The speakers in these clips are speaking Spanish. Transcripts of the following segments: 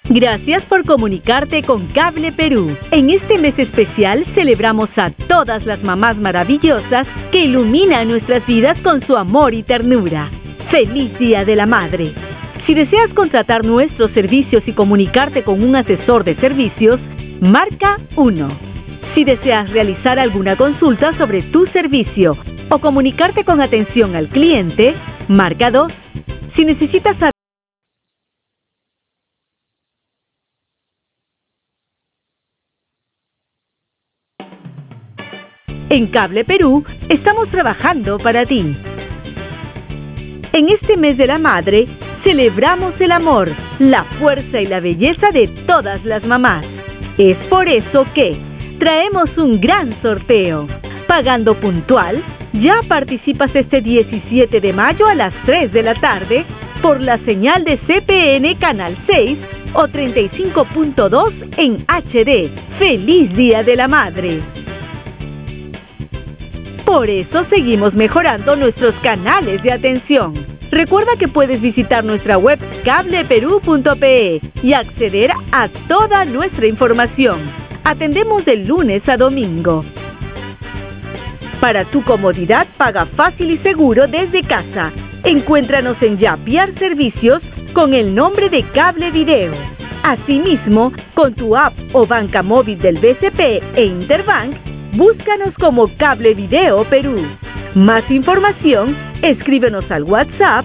Gracias por comunicarte con Cable Perú. En este mes especial celebramos a todas las mamás maravillosas que iluminan nuestras vidas con su amor y ternura. ¡Feliz Día de la Madre! Si deseas contratar nuestros servicios y comunicarte con un asesor de servicios, marca 1. Si deseas realizar alguna consulta sobre tu servicio o comunicarte con atención al cliente, marca 2. Si necesitas saber en Cable Perú, estamos trabajando para ti. En este mes de la madre, celebramos el amor, la fuerza y la belleza de todas las mamás. Es por eso que traemos un gran sorteo. Pagando puntual, ya participas este 17 de mayo a las 3 de la tarde por la señal de CPN Canal 6 o 35.2 en HD. ¡Feliz Día de la Madre! Por eso seguimos mejorando nuestros canales de atención. Recuerda que puedes visitar nuestra web cableperú.pe y acceder a toda nuestra información. Atendemos de lunes a domingo. Para tu comodidad, paga fácil y seguro desde casa. Encuéntranos en Yapiar Servicios con el nombre de Cable Video. Asimismo, con tu app o banca móvil del BCP e Interbank, búscanos como Cable Video Perú. Más información, escríbenos al WhatsApp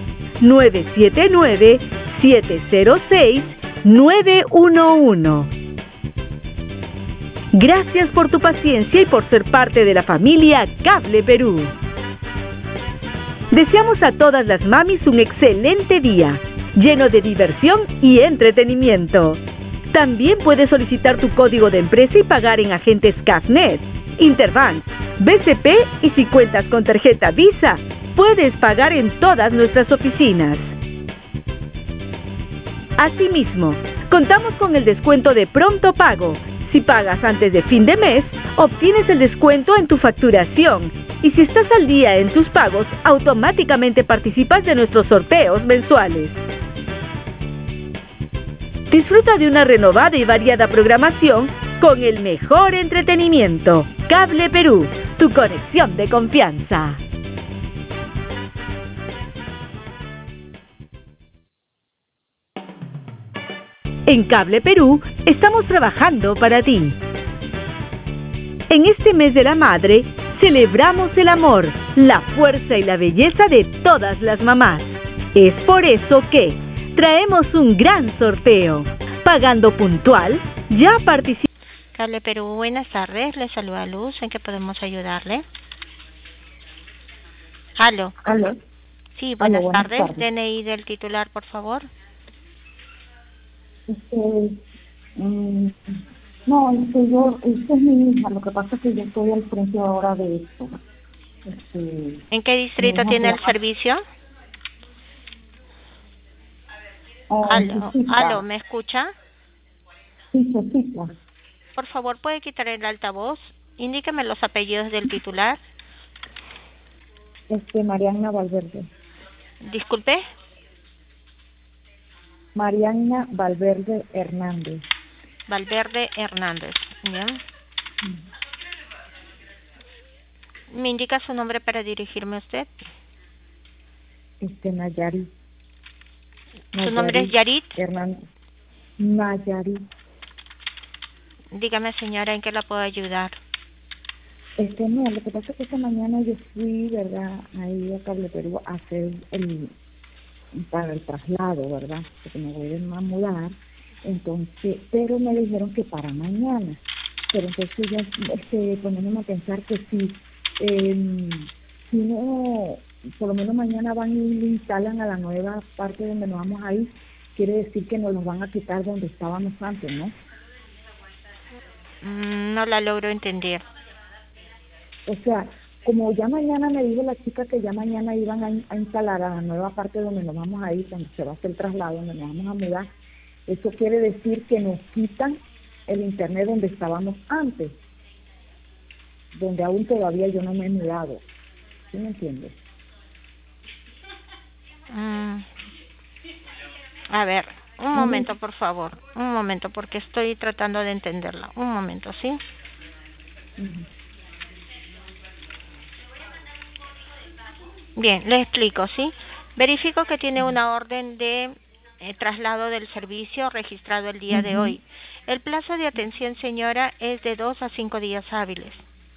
979-706-911. Gracias por tu paciencia y por ser parte de la familia Cable Perú. Deseamos a todas las mamis un excelente día, lleno de diversión y entretenimiento. También puedes solicitar tu código de empresa y pagar en agentes CAFNet, Interbank, BCP y si cuentas con tarjeta Visa, puedes pagar en todas nuestras oficinas. Asimismo, contamos con el descuento de pronto pago. Si pagas antes de fin de mes, obtienes el descuento en tu facturación. Y si estás al día en tus pagos, automáticamente participas de nuestros sorteos mensuales. Disfruta de una renovada y variada programación con el mejor entretenimiento. Cable Perú, tu conexión de confianza. En Cable Perú, estamos trabajando para ti. En este mes de la madre, celebramos el amor, la fuerza y la belleza de todas las mamás. Es por eso que traemos un gran sorteo. Pagando puntual, ya participa. Cable Perú, buenas tardes. Le saluda Luz. ¿En qué podemos ayudarle? ¿Aló? ¿Aló? Sí, buenas Aló, tardes. tardes. DNI del titular, por favor. No, esta es mi hija. Lo que pasa es que yo estoy al frente ahora de esto. ¿En qué distrito mi hija tiene se el llama- servicio? Cecilia. Aló, ¿me escucha? Sí, Cecilia. Por favor, ¿puede quitar el altavoz? Indíqueme los apellidos del titular. Mariana Valverde. Disculpe. Mariana Valverde Hernández. Valverde Hernández. Bien. ¿Me indica su nombre para dirigirme a usted? Nayarit. ¿Su nombre es Yarit? Hernández. Nayarit. Dígame, señora, ¿en qué la puedo ayudar? No, lo que pasa es que esta mañana yo fui, ¿verdad?, ahí a Cable Perú a hacer para el traslado, ¿verdad?, porque me voy a mudar, entonces, pero me dijeron que para mañana, pero entonces ya, poniéndome a pensar que si no, por lo menos mañana van y lo instalan a la nueva parte donde nos vamos a ir, quiere decir que nos los van a quitar donde estábamos antes, ¿no? No la logro entender. O sea, como ya mañana me dijo la chica que ya mañana iban a instalar a la nueva parte donde nos vamos a ir, cuando se va a hacer el traslado, donde nos vamos a mudar, eso quiere decir que nos quitan el internet donde estábamos antes, donde aún todavía yo no me he mudado. ¿Sí me entiendes? A ver, Un momento, por favor. Un momento, porque estoy tratando de entenderla. Un momento, ¿sí? Bien, le explico, ¿sí? Verifico que tiene una orden de traslado del servicio registrado el día de hoy. El plazo de atención, señora, es de 2 a 5 días hábiles.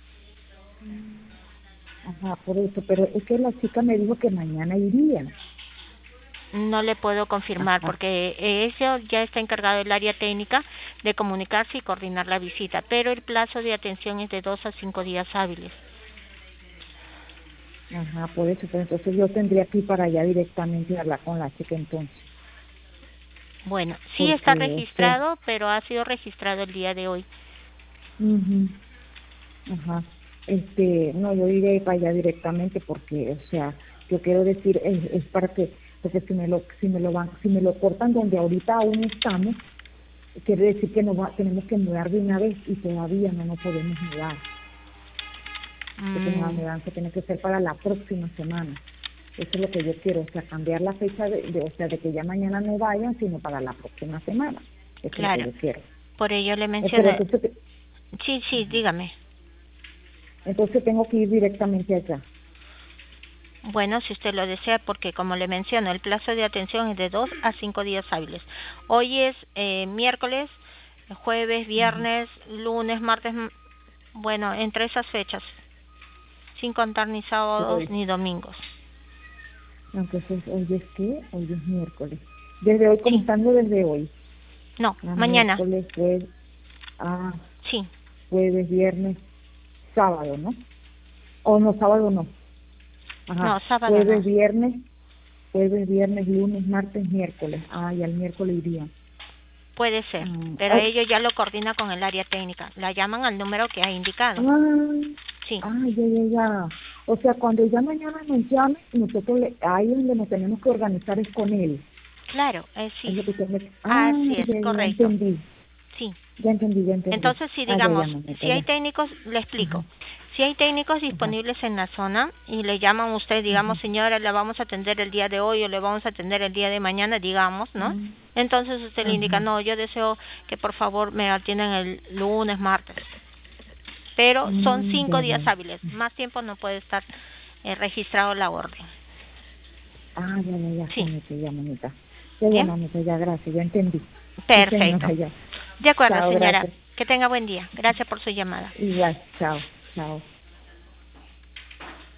Ajá, por eso, pero es que la chica me dijo que mañana iría. No le puedo confirmar porque eso ya está encargado el área técnica de comunicarse y coordinar la visita, pero el plazo de atención es de 2 a 5 días hábiles. Ajá, por eso, pero entonces yo tendría que ir para allá directamente y hablar con la chica entonces. Bueno, sí está registrado, pero ha sido registrado el día de hoy. Ajá. No, yo iré para allá directamente porque, o sea, yo quiero decir, es para que, porque si me lo cortan donde ahorita aún estamos, quiere decir que tenemos que mudar de una vez y todavía no nos podemos mudar. Porque la mudanza tiene que ser para la próxima semana. Eso es lo que yo quiero, o sea, cambiar la fecha de que ya mañana no vayan, sino para la próxima semana. Eso claro. Es lo que yo quiero. Por ello le mencioné. Sí, dígame. Entonces tengo que ir directamente allá. Bueno, si usted lo desea, porque como le menciono, el plazo de atención es de 2 a 5 días hábiles. Hoy es miércoles, jueves, viernes, lunes, martes, bueno, entre esas fechas, sin contar ni sábados ni domingos. Entonces, hoy es miércoles. Desde hoy, contando desde hoy. No, mañana. Miércoles, jueves, sí. Jueves, viernes, sábado, ¿no? O no, sábado no. Ajá. No, sábado jueves, viernes, lunes, martes, miércoles. Y al miércoles iría. Puede ser, pero ellos ya lo coordina con el área técnica. La llaman al número que ha indicado. Sí. Ya. O sea, cuando ya mañana nos llame, nosotros ahí donde nos tenemos que organizar es con él. Claro, sí. Es lo que así es, correcto. Ya entendí. Sí. Ya entendí. Entonces, si digamos, si hay técnicos, le explico. Si hay técnicos disponibles en la zona y le llaman a usted, digamos, señora, la vamos a atender el día de hoy o le vamos a atender el día de mañana, digamos, ¿no? Entonces usted le indica, no, yo deseo que por favor me atiendan el lunes, martes. Pero son 5 días hábiles, más tiempo no puede estar registrado la orden. Ya, sí. Ya, mamita. Ya, gracias, ya entendí. Perfecto. Sí, de acuerdo, chao, señora. Gracias. Que tenga buen día. Gracias por su llamada. Igual, chao.